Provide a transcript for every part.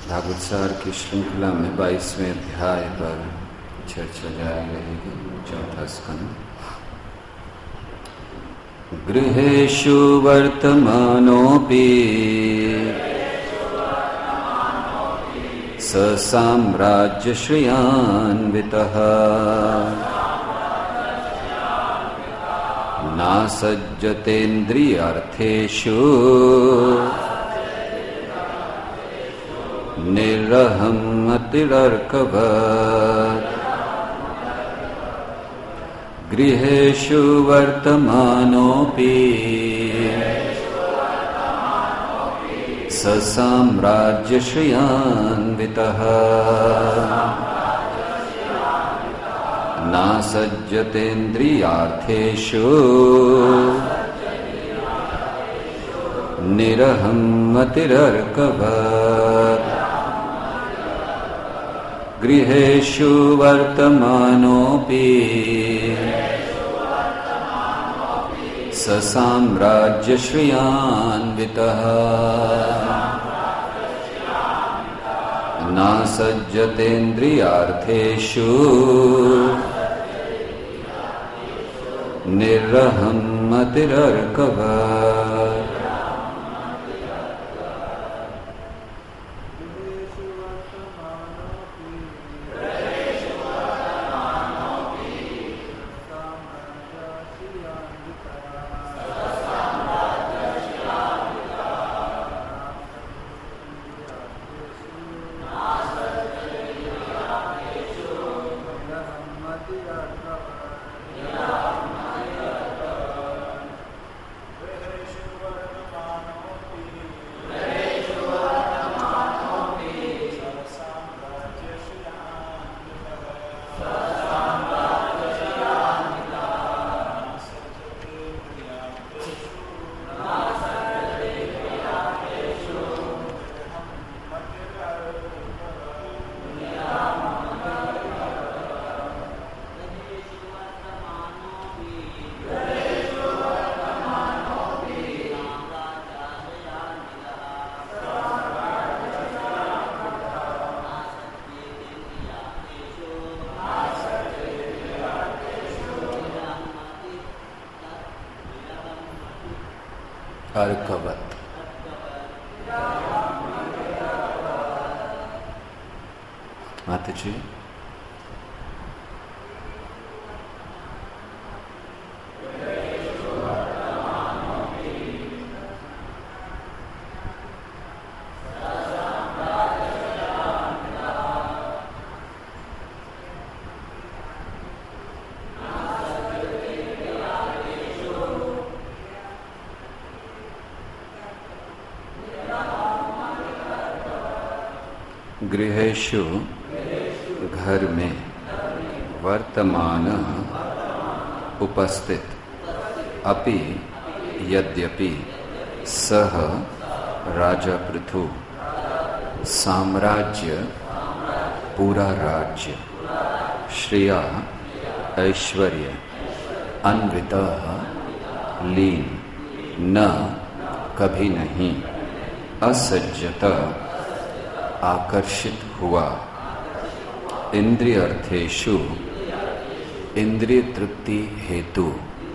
भागवत सार की श्रृंखला में 22वें अध्याय पर चर्चा जारी रहेगी। चौथा स्कंद। गृहेषु वर्तमानोऽपि स साम्राज्यश्रियान्वितः नासज्जतेन्द्रियार्थेषु निरहमतिरर्कवत्। गृहेषु वर्तमानोऽपि स साम्राज्यश्रियान्वितः नासज्जतेन्द्रियार्थेषु निरहमतिरर्कवत्। गृहेषु वर्तमानोऽपि स साम्राज्यश्रियान्वितः नासज्जतेन्द्रियार्थेषु निरहमतिरर्कवत्। अर्कवत्। माता जी, गृहेषु घर में वर्तमान उपस्थित अपि यद्यपि सह राजा पृथु साम्राज्य पूरा राज्य श्रिया ऐश्वर्य अन्वितः लीन न कभी नहीं असज्जत आकर्षित हुआ इंद्रियर्थेषु इंद्रिय तृप्ति हेतु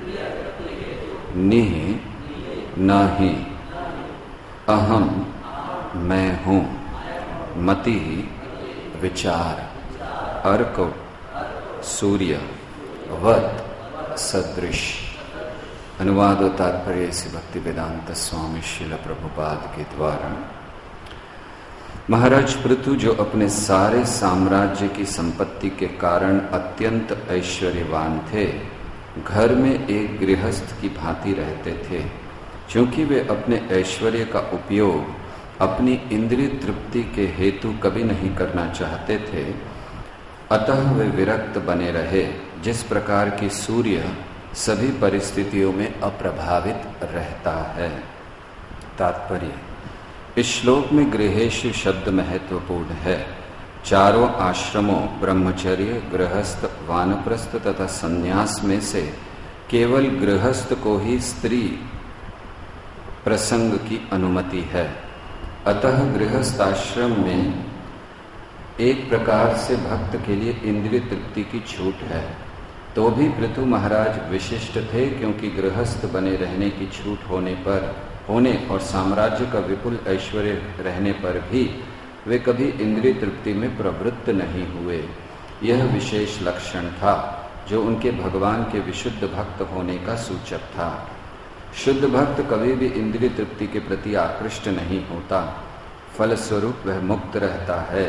निह नहीं अहम मैं हूँ मति विचार अर्क सूर्य वत सदृश। अनुवाद और तात्पर्य से भक्ति वेदांत स्वामी श्रील प्रभुपाद के द्वारा। महाराज पृथु जो अपने सारे साम्राज्य की संपत्ति के कारण अत्यंत ऐश्वर्यवान थे, घर में एक गृहस्थ की भांति रहते थे। क्योंकि वे अपने ऐश्वर्य का उपयोग अपनी इंद्रिय तृप्ति के हेतु कभी नहीं करना चाहते थे, अतः वे विरक्त बने रहे। जिस प्रकार की सूर्य सभी परिस्थितियों में अप्रभावित रहता है। तात्पर्य। इस श्लोक में गृहेषु शब्द महत्वपूर्ण है। चारों आश्रमों ब्रह्मचर्य, गृहस्थ, वानप्रस्थ तथा संन्यास में से केवल गृहस्थ को ही स्त्री प्रसंग की अनुमति है। अतः गृहस्थाश्रम में एक प्रकार से भक्त के लिए इंद्रिय तृप्ति की छूट है। तो भी पृथु महाराज विशिष्ट थे, क्योंकि गृहस्थ बने रहने की छूट होने और साम्राज्य का विपुल ऐश्वर्य रहने पर भी वे कभी इंद्रिय तृप्ति में प्रवृत्त नहीं हुए। यह विशेष लक्षण था जो उनके भगवान के विशुद्ध भक्त होने का सूचक था। शुद्ध भक्त कभी भी इंद्रिय तृप्ति के प्रति आकृष्ट नहीं होता, फलस्वरूप वह मुक्त रहता है।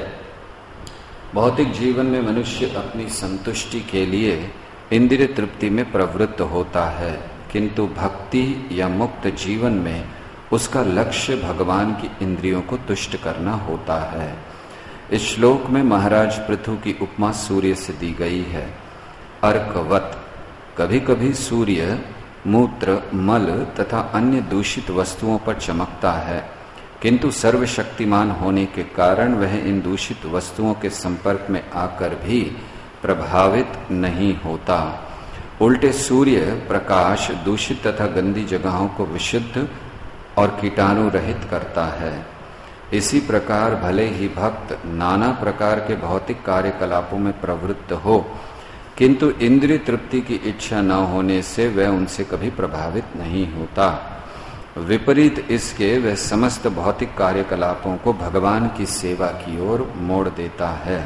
भौतिक जीवन में मनुष्य अपनी संतुष्टि के लिए इंद्रिय तृप्ति में प्रवृत्त होता है, किंतु भक्ति या मुक्त जीवन में उसका लक्ष्य भगवान की इंद्रियों को तुष्ट करना होता है। इस श्लोक में महाराज पृथु की उपमा सूर्य से दी गई है। अर्कवत, कभी कभी सूर्य मूत्र, मल तथा अन्य दूषित वस्तुओं पर चमकता है, किंतु सर्वशक्तिमान होने के कारण वह इन दूषित वस्तुओं के संपर्क में आकर भी प्रभावित नहीं होता। उल्टे सूर्य प्रकाश दूषित तथा गंदी जगहों को विशुद्ध और कीटाणु रहित करता है। इसी प्रकार भले ही भक्त नाना प्रकार के भौतिक कार्यकलापों में प्रवृत्त हो, किंतु इंद्रिय तृप्ति की इच्छा न होने से वह उनसे कभी प्रभावित नहीं होता। विपरीत इसके वह समस्त भौतिक कार्यकलापों को भगवान की सेवा की ओर मोड़ देता है।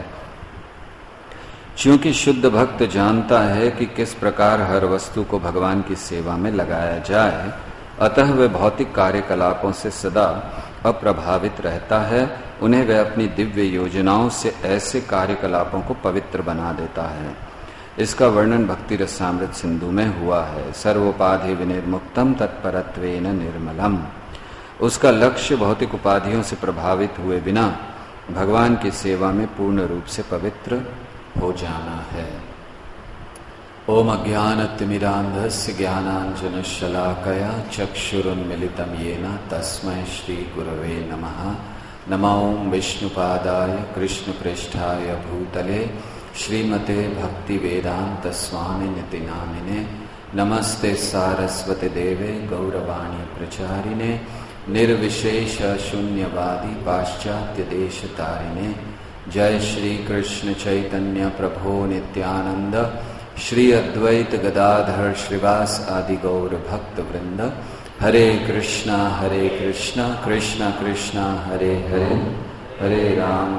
क्योंकि शुद्ध भक्त जानता है कि किस प्रकार हर वस्तु को भगवान की सेवा में लगाया जाए, अतः वह भौतिक कार्यकलापों से सदा अप्रभावित रहता है। उन्हें वह अपनी दिव्य योजनाओं से ऐसे कार्यकलापों को पवित्र बना देता है। इसका वर्णन भक्ति रसामृत सिंधु में हुआ है। सर्वोपाधि विनिर्मुक्तम तत्परत्वेन निर्मलम। उसका लक्ष्य भौतिक उपाधियों से प्रभावित हुए बिना भगवान की सेवा में पूर्ण रूप से पवित्र हो जाना है। ओम अज्ञानतिमिरान्धस्य ज्ञानाञ्जनशलाकया चक्षुरुन्मिलितं येन तस्मै श्रीगुरवे नमः। नमो विष्णुपादाय कृष्णप्रेष्ठाय भूतले श्रीमते भक्तिवेदांत स्वामिनिति नामिने। नमस्ते सारस्वती देवे गौरवाणी प्रचारिणे निर्विशेष शून्यवादी पाश्चात्य देश तारिणे। जय श्री कृष्ण चैतन्य प्रभो नित्यानंद श्री अद्वैत गदाधर श्रीवास आदि गौर भक्त वृंद। हरे कृष्णा कृष्णा कृष्णा हरे हरे, हरे राम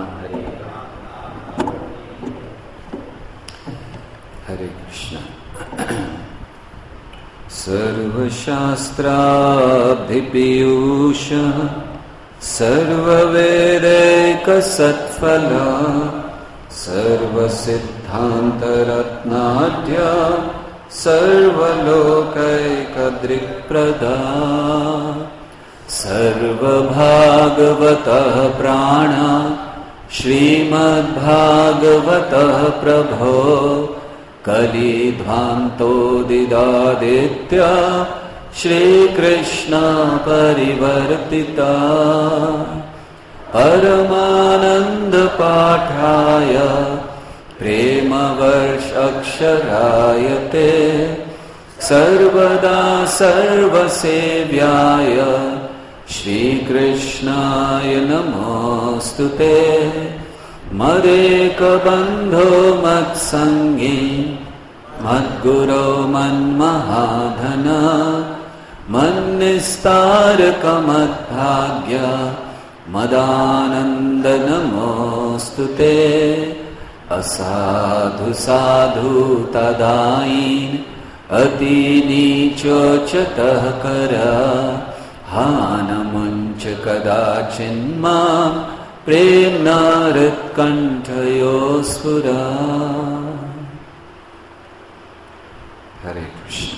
हरे कृष्ण। सर्वशास्त्राभिपीयूष सर्ववेदैकसत्फला सर्वसिद्धान्तरत्नाढ्य सर्वलोकैकदृक्प्रदा सर्वभागवतः प्राण श्रीमद्भागवतः प्रभो कलिध्वान्तोदिदादित्य श्रीकृष्ण परिवर्तिता परमानंद पाठाय प्रेमवर्षाक्षरायते सर्वदा सर्वसेव्याय श्रीकृष्णाय नमोस्तुते। मदेकबन्धो मत्सङ्गी मद्गुरो मन्महाधन मन्निस्तारकमद्भाग्य मदानन्द नमोस्तुते। असाधु साधु तदाईन अति नीचोच्चतः कर हानमुञ्च कदाचिन्मां प्रेम्णा हृत्कण्ठयो स्फुरा। हरे कृष्ण।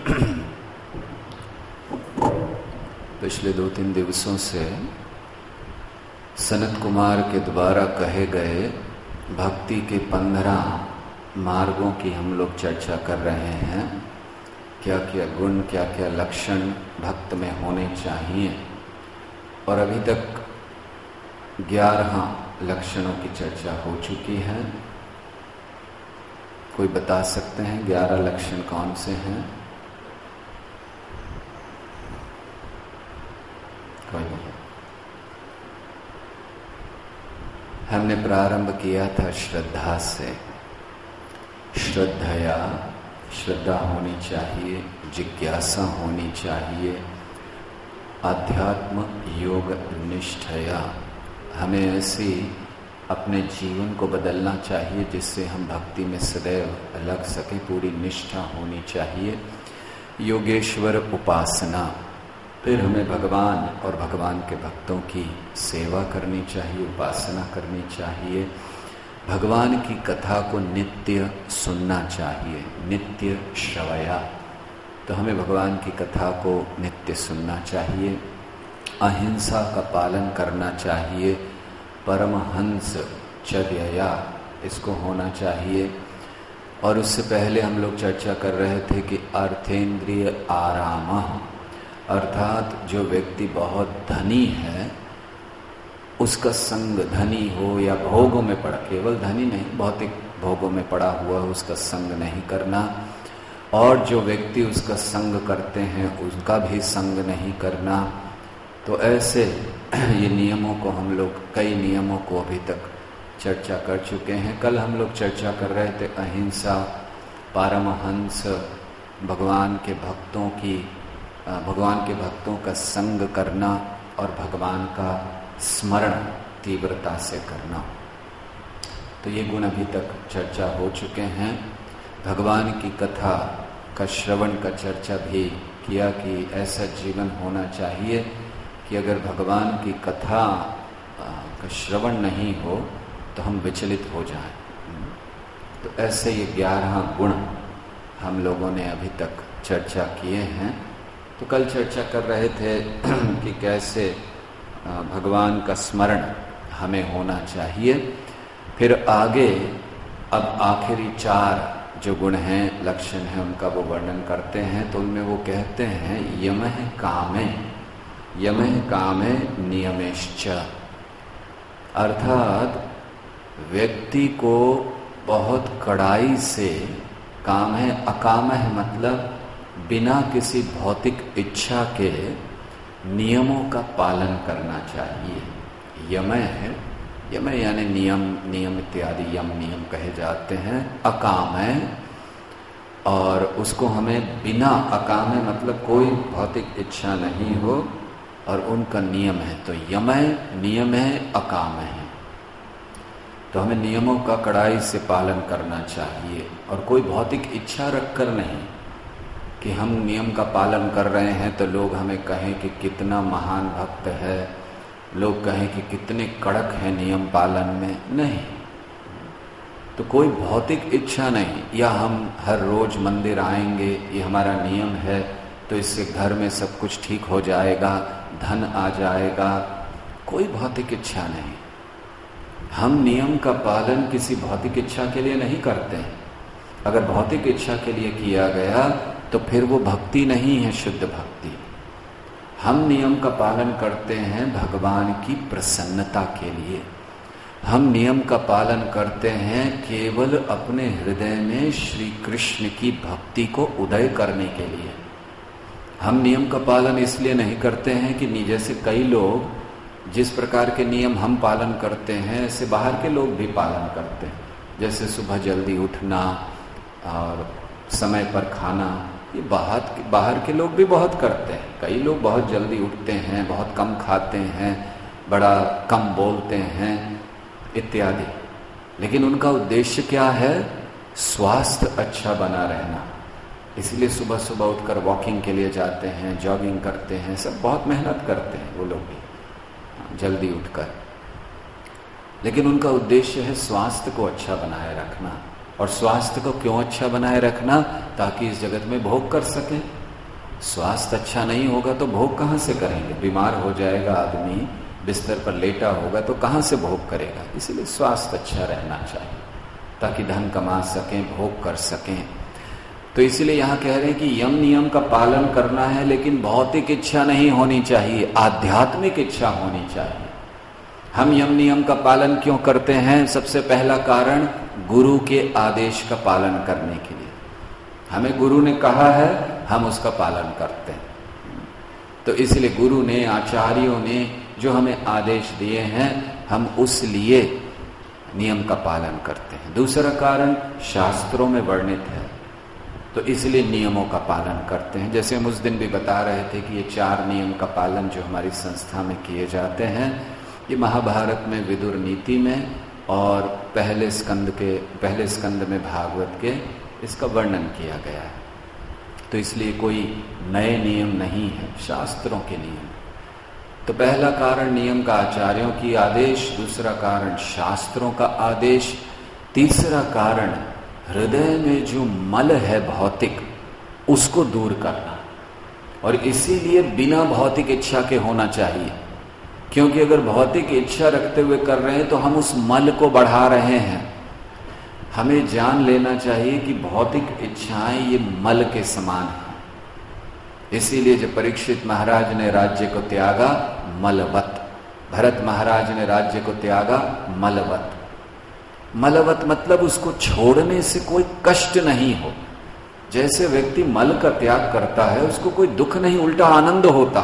पिछले 2-3 दिवसों से सनत कुमार के द्वारा कहे गए भक्ति के 15 मार्गों की हम लोग चर्चा कर रहे हैं। क्या क्या गुण, क्या क्या लक्षण भक्त में होने चाहिए, और अभी तक 11 लक्षणों की चर्चा हो चुकी है। कोई बता सकते हैं 11 लक्षण कौन से हैं? कोई नहीं। हमने प्रारंभ किया था श्रद्धा से। श्रद्धा होनी चाहिए, जिज्ञासा होनी चाहिए, आध्यात्म योग निष्ठया। हमें ऐसी अपने जीवन को बदलना चाहिए जिससे हम भक्ति में सदैव लग सके, पूरी निष्ठा होनी चाहिए। योगेश्वर उपासना, फिर हमें भगवान और भगवान के भक्तों की सेवा करनी चाहिए, उपासना करनी चाहिए। भगवान की कथा को नित्य सुनना चाहिए, नित्य श्रवया। तो हमें भगवान की कथा को नित्य सुनना चाहिए। अहिंसा का पालन करना चाहिए, परमहंस चर्या इसको होना चाहिए। और उससे पहले हम लोग चर्चा कर रहे थे कि अर्थेंद्रिय आराम, अर्थात जो व्यक्ति बहुत धनी है उसका संग, धनी हो या भोगों में पड़ा, केवल धनी नहीं, भौतिक भोगों में पड़ा हुआ उसका संग नहीं करना। और जो व्यक्ति उसका संग करते हैं उसका भी संग नहीं करना। तो ऐसे ये नियमों को हम लोग, कई नियमों को अभी तक चर्चा कर चुके हैं। कल हम लोग चर्चा कर रहे थे अहिंसा, पारमहंस, भगवान के भक्तों का संग करना और भगवान का स्मरण तीव्रता से करना। तो ये गुण अभी तक चर्चा हो चुके हैं। भगवान की कथा का श्रवण का चर्चा भी किया कि ऐसा जीवन होना चाहिए कि अगर भगवान की कथा का श्रवण नहीं हो तो हम विचलित हो जाएं। तो ऐसे ये 11 गुण हम लोगों ने अभी तक चर्चा किए हैं। तो कल चर्चा कर रहे थे कि कैसे भगवान का स्मरण हमें होना चाहिए। फिर आगे अब आखिरी 4 जो गुण हैं, लक्षण हैं, उनका वो वर्णन करते हैं। तो उनमें वो कहते हैं यमः कामे नियमेश्च, अर्थात व्यक्ति को बहुत कड़ाई से, काम है अकाम है मतलब बिना किसी भौतिक इच्छा के नियमों का पालन करना चाहिए। यम यानी नियम इत्यादि, यम नियम कहे जाते हैं। अकाम है और उसको हमें बिना, अकाम है मतलब कोई भौतिक इच्छा नहीं हो और उनका नियम है। तो नियम है, अकाम है। तो हमें नियमों का कड़ाई से पालन करना चाहिए और कोई भौतिक इच्छा रखकर नहीं कि हम नियम का पालन कर रहे हैं तो लोग हमें कहें कि कितना महान भक्त है, लोग कहें कि कितने कड़क है नियम पालन में। नहीं, तो कोई भौतिक इच्छा नहीं, या हम हर रोज मंदिर आएंगे, ये हमारा नियम है तो इससे घर में सब कुछ ठीक हो जाएगा, धन आ जाएगा, कोई भौतिक इच्छा नहीं। हम नियम का पालन किसी भौतिक इच्छा के लिए नहीं करते हैं। अगर भौतिक इच्छा के लिए किया गया तो फिर वो भक्ति नहीं है, शुद्ध भक्ति। हम नियम का पालन करते हैं भगवान की प्रसन्नता के लिए। हम नियम का पालन करते हैं केवल अपने हृदय में श्री कृष्ण की भक्ति को उदय करने के लिए। हम नियम का पालन इसलिए नहीं करते हैं कि जैसे कई लोग जिस प्रकार के नियम हम पालन करते हैं ऐसे बाहर के लोग भी पालन करते हैं। जैसे सुबह जल्दी उठना और समय पर खाना, ये बाहर के लोग भी बहुत करते हैं। कई लोग बहुत जल्दी उठते हैं, बहुत कम खाते हैं, बड़ा कम बोलते हैं इत्यादि। लेकिन उनका उद्देश्य क्या है? स्वास्थ्य अच्छा बना रहना। इसलिए सुबह सुबह उठकर वॉकिंग के लिए जाते हैं, जॉगिंग करते हैं, सब बहुत मेहनत करते हैं वो लोग भी जल्दी उठकर। लेकिन उनका उद्देश्य है स्वास्थ्य को अच्छा बनाए रखना। और स्वास्थ्य को क्यों अच्छा बनाए रखना? ताकि इस जगत में भोग कर सके। स्वास्थ्य अच्छा नहीं होगा तो भोग कहाँ से करेंगे? बीमार हो जाएगा आदमी, बिस्तर पर लेटा होगा तो कहाँ से भोग करेगा? इसलिए स्वास्थ्य अच्छा रहना चाहिए ताकि धन कमा सकें, भोग कर सकें। तो इसलिए यहाँ कह रहे हैं कि यम नियम का पालन करना है, लेकिन भौतिक इच्छा नहीं होनी चाहिए, आध्यात्मिक इच्छा होनी चाहिए। हम यम नियम का पालन क्यों करते हैं? सबसे पहला कारण गुरु के आदेश का पालन करने के लिए। हमें गुरु ने कहा है, हम उसका पालन करते हैं। तो इसलिए गुरु ने, आचार्यों ने जो हमें आदेश दिए हैं, हम उस लिए नियम का पालन करते हैं। दूसरा कारण शास्त्रों में वर्णित है, तो इसलिए नियमों का पालन करते हैं। जैसे हम उस दिन भी बता रहे थे कि ये 4 नियम का पालन जो हमारी संस्था में किए जाते हैं, ये महाभारत में विदुर नीति में और पहले स्कंद में भागवत के इसका वर्णन किया गया है। तो इसलिए कोई नए नियम नहीं है, शास्त्रों के नियम। तो पहला कारण नियम का आचार्यों की आदेश, दूसरा कारण शास्त्रों का आदेश, तीसरा कारण हृदय में जो मल है भौतिक, उसको दूर करना। और इसीलिए बिना भौतिक इच्छा के होना चाहिए, क्योंकि अगर भौतिक इच्छा रखते हुए कर रहे हैं तो हम उस मल को बढ़ा रहे हैं। हमें जान लेना चाहिए कि भौतिक इच्छाएं ये मल के समान है। इसीलिए जब परीक्षित महाराज ने राज्य को त्यागा, मलवत, भरत महाराज ने राज्य को त्यागा, मलवत। मलवत मतलब उसको छोड़ने से कोई कष्ट नहीं हो। जैसे व्यक्ति मल का त्याग करता है उसको कोई दुख नहीं, उल्टा आनंद होता।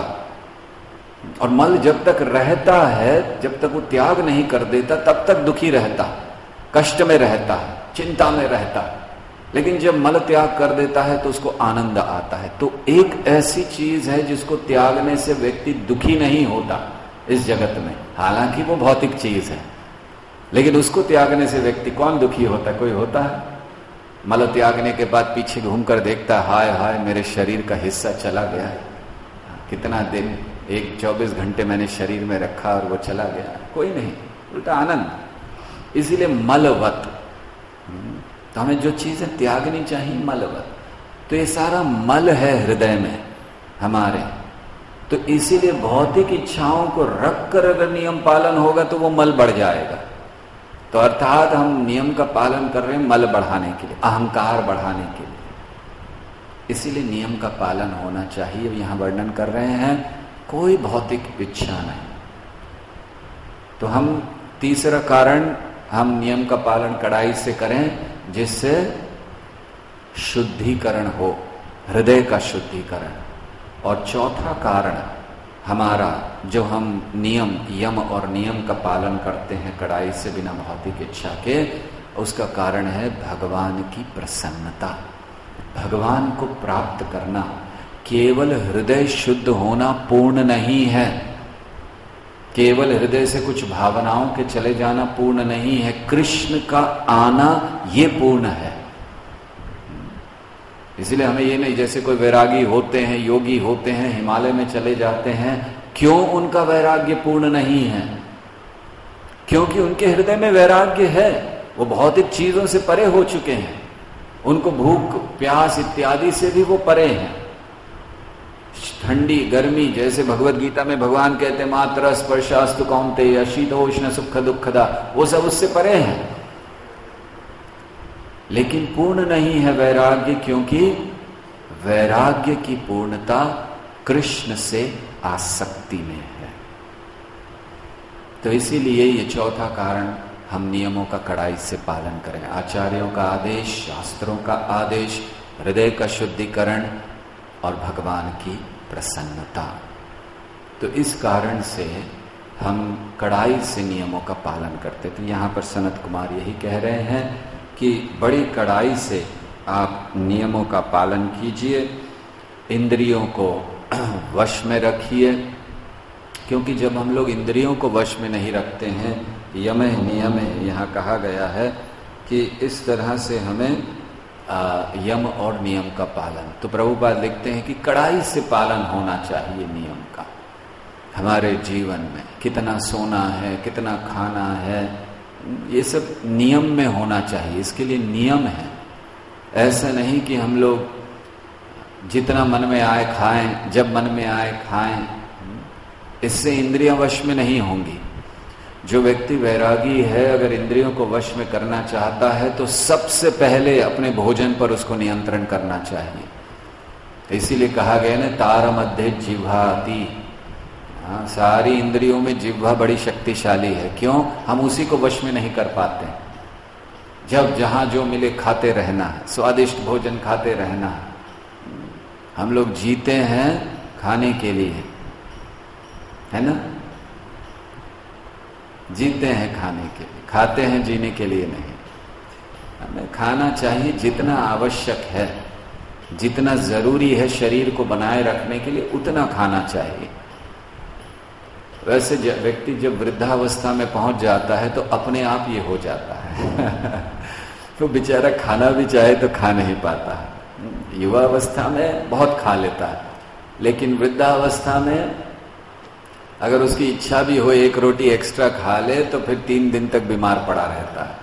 और मल जब तक रहता है, जब तक वो त्याग नहीं कर देता, तब तक दुखी रहता, कष्ट में रहता है, चिंता में रहता है। लेकिन जब मल त्याग कर देता है तो उसको आनंद आता है। तो एक ऐसी चीज है जिसको त्यागने से व्यक्ति दुखी नहीं होता इस जगत में, हालांकि वो भौतिक चीज है, लेकिन उसको त्यागने से व्यक्ति कौन दुखी होता? कोई होता है? मल त्यागने के बाद पीछे घूमकर देखता, हाय हाय मेरे शरीर का हिस्सा चला गया, कितना दिन, 24 घंटे मैंने शरीर में रखा और वो चला गया। कोई नहीं, उल्टा आनंद। इसीलिए मलवत, तो हमें जो चीजें त्यागनी चाहिए मलवत। तो ये सारा मल है हृदय में हमारे, तो इसीलिए भौतिक इच्छाओं को रखकर अगर नियम पालन होगा तो वो मल बढ़ जाएगा। तो अर्थात हम नियम का पालन कर रहे हैं मल बढ़ाने के लिए, अहंकार बढ़ाने के लिए। इसीलिए नियम का पालन होना चाहिए। यहां वर्णन कर रहे हैं कोई भौतिक इच्छा नहीं। तो हम तीसरा कारण, हम नियम का पालन कड़ाई से करें जिससे शुद्धिकरण हो, हृदय का शुद्धिकरण। और चौथा कारण हमारा, जो हम नियम, यम और नियम का पालन करते हैं कड़ाई से बिना भौतिक इच्छा के, उसका कारण है भगवान की प्रसन्नता, भगवान को प्राप्त करना। केवल हृदय शुद्ध होना पूर्ण नहीं है, केवल हृदय से कुछ भावनाओं के चले जाना पूर्ण नहीं है, कृष्ण का आना ये पूर्ण है। इसलिए हमें ये नहीं, जैसे कोई वैरागी होते हैं, योगी होते हैं, हिमालय में चले जाते हैं, क्यों उनका वैराग्य पूर्ण नहीं है? क्योंकि उनके हृदय में वैराग्य है, वो भौतिक चीजों से परे हो चुके हैं, उनको भूख प्यास इत्यादि से भी वो परे हैं। ठंडी गर्मी, जैसे भगवत गीता में भगवान कहते हैं मात्र स्पर्शास्तु कौन्तेय शीतोष्ण सुख दुखदा, वो सब उससे परे हैं। लेकिन पूर्ण नहीं है वैराग्य, क्योंकि वैराग्य की पूर्णता कृष्ण से आसक्ति में है। तो इसीलिए ये चौथा कारण, हम नियमों का कड़ाई से पालन करें। आचार्यों का आदेश, शास्त्रों का आदेश, हृदय का शुद्धिकरण और भगवान की प्रसन्नता। तो इस कारण से हम कड़ाई से नियमों का पालन करते। तो यहाँ पर सनत कुमार यही कह रहे हैं कि बड़ी कड़ाई से आप नियमों का पालन कीजिए, इंद्रियों को वश में रखिए, क्योंकि जब हम लोग इंद्रियों को वश में नहीं रखते हैं, यम नियम यहाँ कहा गया है कि इस तरह से हमें यम और नियम का पालन। तो प्रभुपाद लिखते हैं कि कड़ाई से पालन होना चाहिए नियम का। हमारे जीवन में कितना सोना है, कितना खाना है, ये सब नियम में होना चाहिए, इसके लिए नियम है। ऐसा नहीं कि हम लोग जितना मन में आए खाएं, जब मन में आए खाएं, इससे इंद्रियां वश में नहीं होंगी। जो व्यक्ति वैरागी है, अगर इंद्रियों को वश में करना चाहता है तो सबसे पहले अपने भोजन पर उसको नियंत्रण करना चाहिए। तो इसीलिए कहा गया ना, तार मध्य जिह्वाति, सारी इंद्रियों में जिह्वा बड़ी शक्तिशाली है। क्यों? हम उसी को वश में नहीं कर पाते। जब जहां जो मिले खाते रहना है, स्वादिष्ट भोजन खाते रहना है। हम लोग जीते हैं खाने के लिए, है ना, जीते हैं खाने के लिए। खाते हैं जीने के लिए नहीं। हमें खाना चाहिए जितना आवश्यक है, जितना जरूरी है शरीर को बनाए रखने के लिए, उतना खाना चाहिए। वैसे व्यक्ति जब वृद्धावस्था में पहुंच जाता है तो अपने आप ये हो जाता है तो बेचारा खाना भी चाहे तो खा नहीं पाता। युवावस्था में बहुत खा लेता है, लेकिन वृद्धावस्था में अगर उसकी इच्छा भी हो एक रोटी एक्स्ट्रा खा ले तो फिर 3 दिन तक बीमार पड़ा रहता है।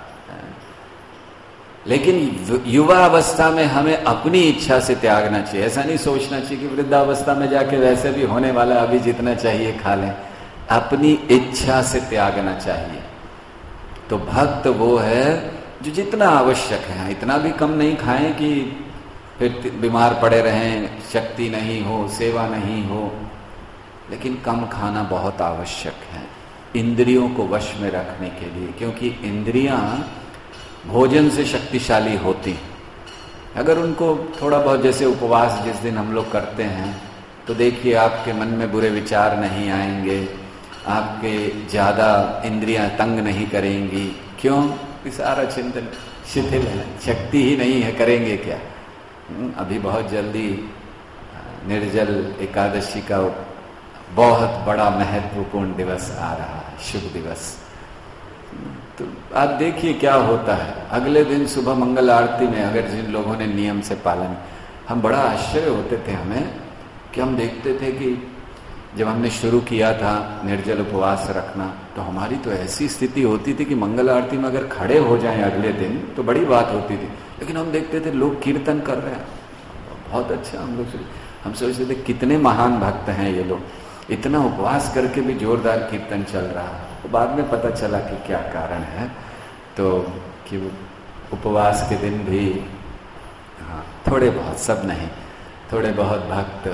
लेकिन युवावस्था में हमें अपनी इच्छा से त्यागना चाहिए। ऐसा नहीं सोचना चाहिए कि वृद्धावस्था में जाके वैसे भी होने वाला, अभी जितना चाहिए खा लें। अपनी इच्छा से त्यागना चाहिए। तो भक्त वो है जो जितना आवश्यक है, इतना भी कम नहीं खाएं कि फिर बीमार पड़े रहें, शक्ति नहीं हो, सेवा नहीं हो, लेकिन कम खाना बहुत आवश्यक है इंद्रियों को वश में रखने के लिए, क्योंकि इंद्रियां भोजन से शक्तिशाली होती हैं। अगर उनको थोड़ा बहुत, जैसे उपवास जिस दिन हम लोग करते हैं, तो देखिए आपके मन में बुरे विचार नहीं आएंगे, आपके ज्यादा इंद्रियां तंग नहीं करेंगी। क्यों? सारा चिंतन शिथिल है, शक्ति ही नहीं है, करेंगे क्या। अभी बहुत जल्दी निर्जल एकादशी का बहुत बड़ा महत्वपूर्ण दिवस आ रहा है, शुभ दिवस। तो आप देखिए क्या होता है। अगले दिन सुबह मंगल आरती में अगर जिन लोगों ने नियम से पालन, हम बड़ा आश्चर्य होते थे हमें कि हम देखते थे कि जब हमने शुरू किया था निर्जल उपवास रखना, तो हमारी तो ऐसी स्थिति होती थी कि मंगल आरती में अगर खड़े हो जाएं अगले दिन तो बड़ी बात होती थी। लेकिन हम देखते थे लोग कीर्तन कर रहे हैं, बहुत अच्छा। हम सोचते थे कितने महान भक्त हैं ये लोग, इतना उपवास करके भी जोरदार कीर्तन चल रहा है। तो बाद में पता चला कि क्या कारण है, तो कि उपवास के दिन भी थोड़े बहुत, सब नहीं, थोड़े बहुत भक्त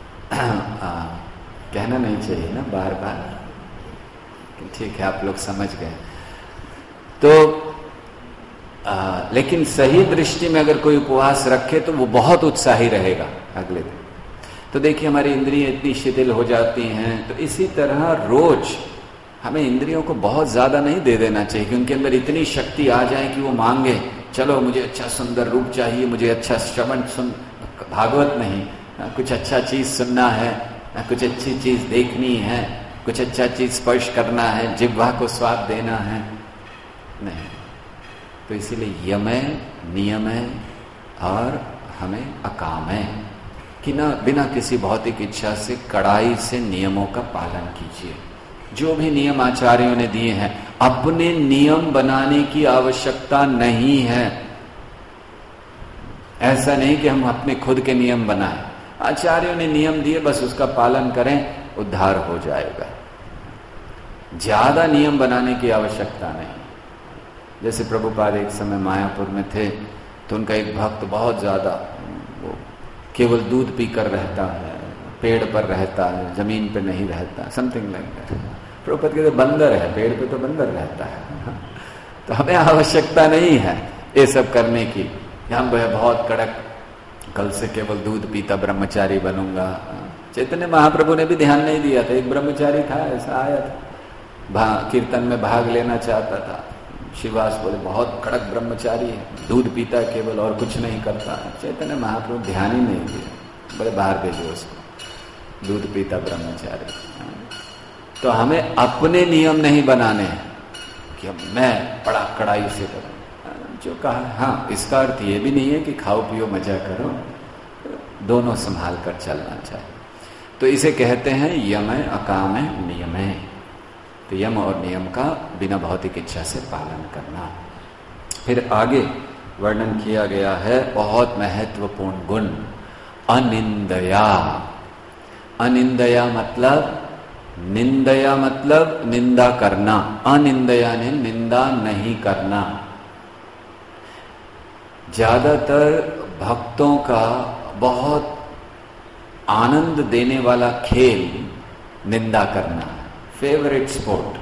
कहना नहीं चाहिए ना बार बार, ठीक है आप लोग समझ गए। तो लेकिन सही दृष्टि में अगर कोई उपवास रखे तो वो बहुत उत्साही रहेगा अगले दिन। तो देखिए हमारी इंद्रियां इतनी शिथिल हो जाती हैं। तो इसी तरह रोज हमें इंद्रियों को बहुत ज्यादा नहीं दे देना चाहिए कि उनके अंदर इतनी शक्ति आ जाए कि वो मांगे चलो मुझे अच्छा सुंदर रूप चाहिए, मुझे अच्छा श्रवण सुन, भागवत नहीं, कुछ अच्छा चीज सुनना है, कुछ अच्छी चीज देखनी है, कुछ अच्छा चीज स्पर्श करना है, जिह्वा को स्वाद देना है, नहीं। तो इसीलिए यमय नियमय और हमें अकामय कि ना बिना किसी भौतिक इच्छा से कड़ाई से नियमों का पालन कीजिए। जो भी नियम आचार्यों ने दिए हैं, अपने नियम बनाने की आवश्यकता नहीं है। ऐसा नहीं कि हम अपने खुद के नियम बनाएं। आचार्यों ने नियम दिए, बस उसका पालन करें, उद्धार हो जाएगा। ज्यादा नियम बनाने की आवश्यकता नहीं। जैसे प्रभुपाद एक समय मायापुर में थे, तो उनका एक भक्त बहुत ज्यादा वो केवल दूध पीकर रहता है, पेड़ पर रहता है, जमीन पर नहीं रहता, समथिंग लाइक दैट। प्रभुपाद कहते बंदर है, पेड़ पे तो बंदर रहता है। तो हमें आवश्यकता नहीं है ये सब करने की। हम बहुत कड़क, कल से केवल दूध पीता ब्रह्मचारी बनूंगा। चैतन्य महाप्रभु ने भी ध्यान नहीं दिया था। एक ब्रह्मचारी था, ऐसा आया था, कीर्तन में भाग लेना चाहता था। शिवास बोले बहुत कड़क ब्रह्मचारी है, दूध पीता है केवल और कुछ नहीं करता। चैतन्य महाप्रभु ध्यान ही नहीं दिया, बोले बाहर भेजो उसको, दूध पीता ब्रह्मचारी। तो हमें अपने नियम नहीं बनाने हैं कि अब मैं बड़ा कड़ाई से करूं। जो कहा, हाँ, इसका अर्थ ये भी नहीं है कि खाओ पियो मजा करो, दोनों संभाल कर चलना चाहिए। तो इसे कहते हैं यमय अकामय नियमय। तो यम और नियम का बिना भौतिक इच्छा से पालन करना। फिर आगे वर्णन किया गया है बहुत महत्वपूर्ण गुण, अनिंदया। अनिंदया मतलब, निंदया मतलब निंदा करना, अनिंदया ने निंदा नहीं करना। ज्यादातर भक्तों का बहुत आनंद देने वाला खेल निंदा करना, फेवरेट स्पोर्ट।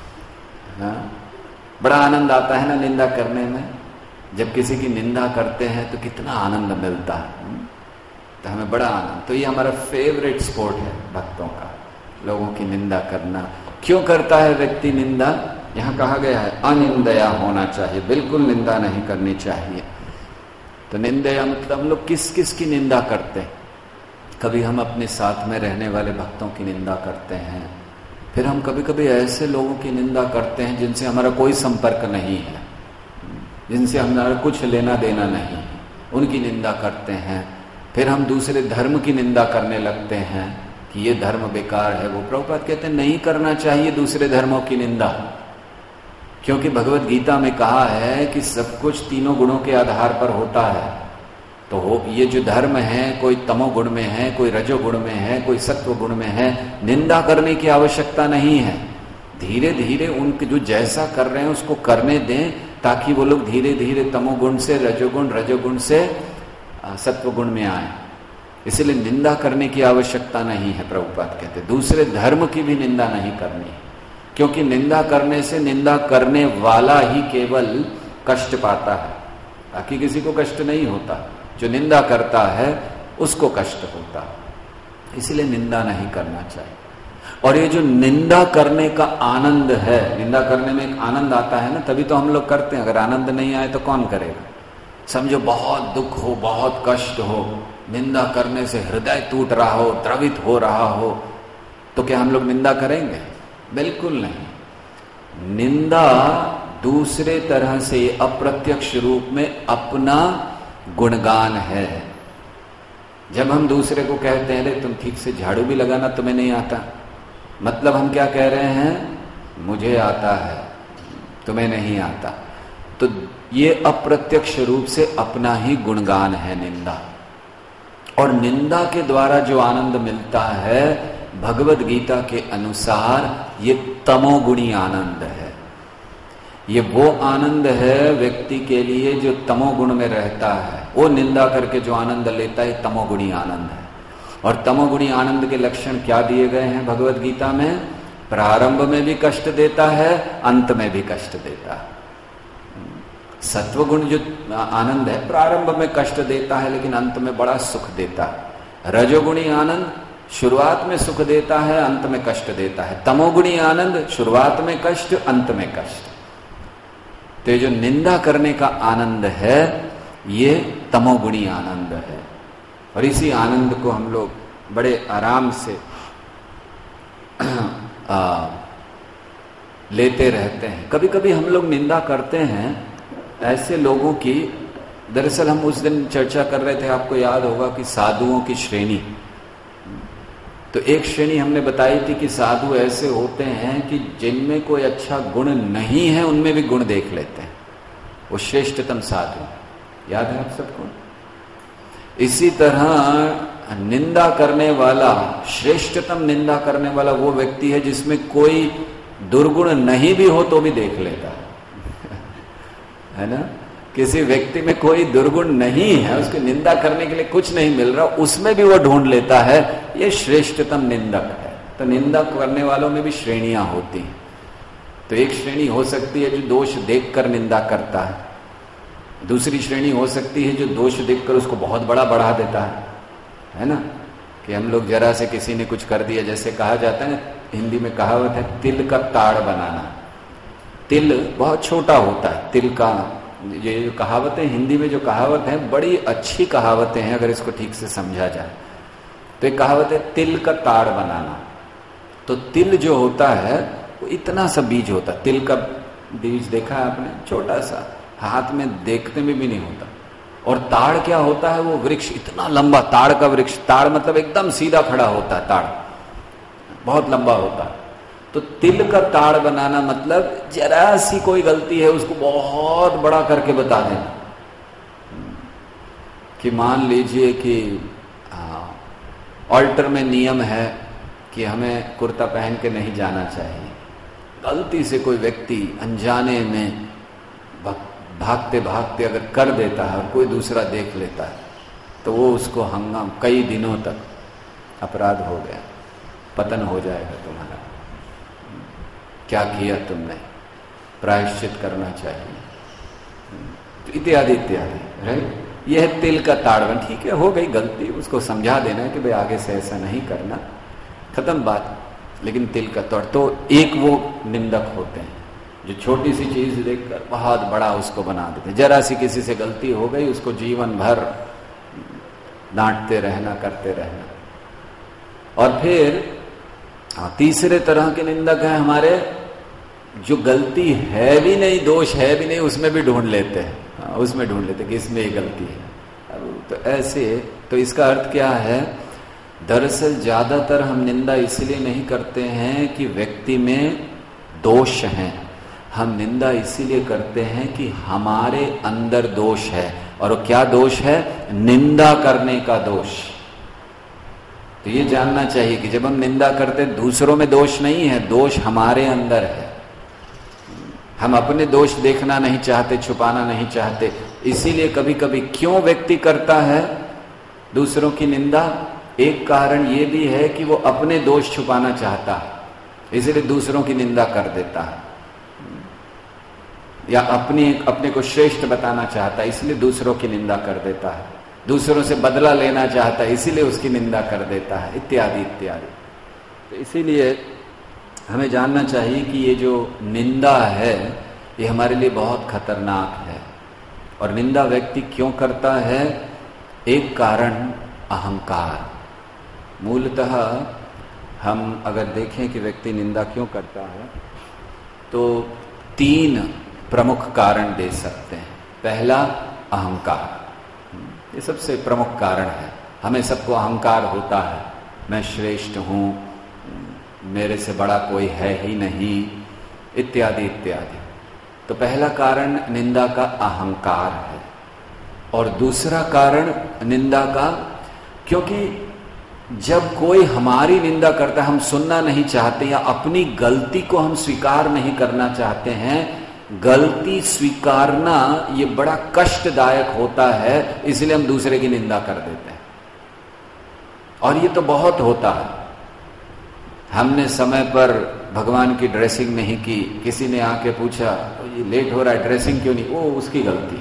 बड़ा आनंद आता है ना निंदा करने में। जब किसी की निंदा करते हैं तो कितना आनंद मिलता है, तो हमें बड़ा आनंद। तो ये हमारा फेवरेट स्पोर्ट है भक्तों का, लोगों की निंदा करना। क्यों करता है व्यक्ति निंदा? यहां कहा गया है अनिंदया होना चाहिए, बिल्कुल निंदा नहीं करनी चाहिए। तो निंदया मतलब हम लोग किस किस की निंदा करते हैं? कभी हम अपने साथ में रहने वाले भक्तों की निंदा करते हैं, फिर हम कभी कभी ऐसे लोगों की निंदा करते हैं जिनसे हमारा कोई संपर्क नहीं है, जिनसे हमारा कुछ लेना देना नहीं, उनकी निंदा करते हैं। फिर हम दूसरे धर्म की निंदा करने लगते हैं कि ये धर्म बेकार है। वो प्रभुपाद कहते हैं नहीं करना चाहिए दूसरे धर्मों की निंदा, क्योंकि भगवत गीता में कहा है कि सब कुछ तीनों गुणों के आधार पर होता है। तो ये जो धर्म है, कोई तमोगुण में है, कोई रजोगुण में है, कोई सत्व गुण में है, निंदा करने की आवश्यकता नहीं है। धीरे धीरे उनके जो जैसा कर रहे हैं उसको करने दें, ताकि वो लोग धीरे धीरे तमोगुण से रजोगुण से सत्वगुण में आए। इसलिए निंदा करने की आवश्यकता नहीं है। प्रभुपाद कहते दूसरे धर्म की भी निंदा नहीं करनी, क्योंकि निंदा करने से निंदा करने वाला ही केवल कष्ट पाता है, बाकी किसी को कष्ट नहीं होता। जो निंदा करता है उसको कष्ट होता, इसलिए निंदा नहीं करना चाहिए। और ये जो निंदा करने का आनंद है, निंदा करने में एक आनंद आता है ना, तभी तो हम लोग करते हैं। अगर आनंद नहीं आए तो कौन करेगा? समझो बहुत दुख हो, बहुत कष्ट हो, निंदा करने से हृदय टूट रहा हो, द्रवित हो रहा हो, तो क्या हम लोग निंदा करेंगे? बिल्कुल नहीं। निंदा दूसरे तरह से अप्रत्यक्ष रूप में अपना गुणगान है। जब हम दूसरे को कहते हैं अरे तुम ठीक से झाड़ू भी लगाना तुम्हें नहीं आता, मतलब हम क्या कह रहे हैं? मुझे आता है, तुम्हें नहीं आता। तो ये अप्रत्यक्ष रूप से अपना ही गुणगान है निंदा। और निंदा के द्वारा जो आनंद मिलता है भगवत गीता के अनुसार ये तमोगुणी आनंद है। ये वो आनंद है व्यक्ति के लिए जो तमोगुण में रहता है, वो निंदा करके जो आनंद लेता है तमोगुणी आनंद है। और तमोगुणी आनंद के लक्षण क्या दिए गए हैं भगवत गीता में? प्रारंभ में भी कष्ट देता है, अंत में भी कष्ट देता है। सत्वगुण जो आनंद है प्रारंभ में कष्ट देता है लेकिन अंत में बड़ा सुख देता है। रजोगुणी आनंद शुरुआत में सुख देता है, अंत में कष्ट देता है। तमोगुणी आनंद शुरुआत में कष्ट, अंत में कष्ट। तो ये जो निंदा करने का आनंद है ये तमोगुणी आनंद है। और इसी आनंद को हम लोग बड़े आराम से लेते रहते हैं। कभी कभी हम लोग निंदा करते हैं ऐसे लोगों की। दरअसल हम उस दिन चर्चा कर रहे थे, आपको याद होगा कि साधुओं की श्रेणी। तो एक श्रेणी हमने बताई थी कि साधु ऐसे होते हैं कि जिनमें कोई अच्छा गुण नहीं है उनमें भी गुण देख लेते हैं, वो श्रेष्ठतम साधु। याद है आप सबको? इसी तरह निंदा करने वाला, श्रेष्ठतम निंदा करने वाला वो व्यक्ति है जिसमें कोई दुर्गुण नहीं भी हो तो भी देख लेता है ना? किसी व्यक्ति में कोई दुर्गुण नहीं है, उसकी निंदा करने के लिए कुछ नहीं मिल रहा, उसमें भी वो ढूंढ लेता है, ये श्रेष्ठतम निंदक है। तो निंदा करने वालों में भी श्रेणियां होती हैं। तो एक श्रेणी हो सकती है जो दोष देखकर निंदा करता है, दूसरी श्रेणी हो सकती है जो दोष देखकर उसको बहुत बड़ा बढ़ा देता है ना? कि हम लोग जरा से किसी ने कुछ कर दिया, जैसे कहा जाता है हिंदी में कहावत है तिल का ताड़ बनाना। तिल बहुत छोटा होता है, तिल का ये जो कहावतें हिंदी में जो कहावत है बड़ी अच्छी कहावतें हैं अगर इसको ठीक से समझा जाए। तो एक कहावत है तिल का ताड़ बनाना। तो तिल जो होता है वो इतना सा बीज होता है, तिल का बीज देखा है आपने? छोटा सा, हाथ में देखने में भी नहीं होता। और ताड़ क्या होता है? वो वृक्ष इतना लंबा, ताड़ का वृक्ष। ताड़ मतलब एकदम सीधा खड़ा होता है, ताड़ बहुत लंबा होता है। तो तिल का ताड़ बनाना मतलब जरा सी कोई गलती है उसको बहुत बड़ा करके बता देना। कि मान लीजिए कि ऑल्टर में नियम है कि हमें कुर्ता पहन के नहीं जाना चाहिए। गलती से कोई व्यक्ति अनजाने में भागते भागते अगर कर देता है और कोई दूसरा देख लेता है तो वो उसको हंगाम कई दिनों तक अपराध हो गया, पतन हो जाएगा तुम्हारा, क्या किया तुमने, प्रायश्चित करना चाहिए, इत्यादि इत्यादि। राइट? यह है तिल का ताड़वन। ठीक है, हो गई गलती, उसको समझा देना है कि भाई आगे से ऐसा नहीं करना, खत्म बात। लेकिन तिल का ताड़ तो एक वो निंदक होते हैं। जो छोटी सी चीज देखकर बहुत बड़ा उसको बना देते, जरा सी किसी से गलती हो गई उसको जीवन भर डांटते रहना, करते रहना। और फिर तीसरे तरह के निंदक हैं हमारे, जो गलती है भी नहीं, दोष है भी नहीं, उसमें भी ढूंढ लेते हैं, उसमें ढूंढ लेते कि इसमें ये गलती है। तो ऐसे, तो इसका अर्थ क्या है? दरअसल ज्यादातर हम निंदा इसलिए नहीं करते हैं कि व्यक्ति में दोष हैं, हम निंदा इसीलिए करते हैं कि हमारे अंदर दोष है। और वो क्या दोष है? निंदा करने का दोष। तो ये जानना चाहिए कि जब हम निंदा करते, दूसरों में दोष नहीं है, दोष हमारे अंदर है। हम अपने दोष देखना नहीं चाहते, छुपाना नहीं चाहते, इसीलिए कभी कभी क्यों व्यक्ति करता है दूसरों की निंदा? एक कारण ये भी है कि वो अपने दोष छुपाना चाहता है, इसलिए दूसरों की निंदा कर देता है, या अपने को श्रेष्ठ बताना चाहता है, इसलिए दूसरों की निंदा कर देता है, दूसरों से बदला लेना चाहता है, इसीलिए उसकी निंदा कर देता है, इत्यादि इत्यादि। तो इसीलिए हमें जानना चाहिए कि ये जो निंदा है ये हमारे लिए बहुत खतरनाक है। और निंदा व्यक्ति क्यों करता है? एक कारण अहंकार। मूलतः हम अगर देखें कि व्यक्ति निंदा क्यों करता है तो 3 प्रमुख कारण दे सकते हैं। पहला, अहंकार, ये सबसे प्रमुख कारण है। हमें सबको अहंकार होता है, मैं श्रेष्ठ हूं, मेरे से बड़ा कोई है ही नहीं, इत्यादि इत्यादि। तो पहला कारण निंदा का अहंकार है। और दूसरा कारण निंदा का, क्योंकि जब कोई हमारी निंदा करता है, हम सुनना नहीं चाहते या अपनी गलती को हम स्वीकार नहीं करना चाहते हैं। गलती स्वीकारना ये बड़ा कष्टदायक होता है, इसलिए हम दूसरे की निंदा कर देते हैं। और ये तो बहुत होता है। हमने समय पर भगवान की ड्रेसिंग नहीं की, किसी ने आके पूछा तो ये लेट हो रहा है, ड्रेसिंग क्यों नहीं? वो उसकी गलती।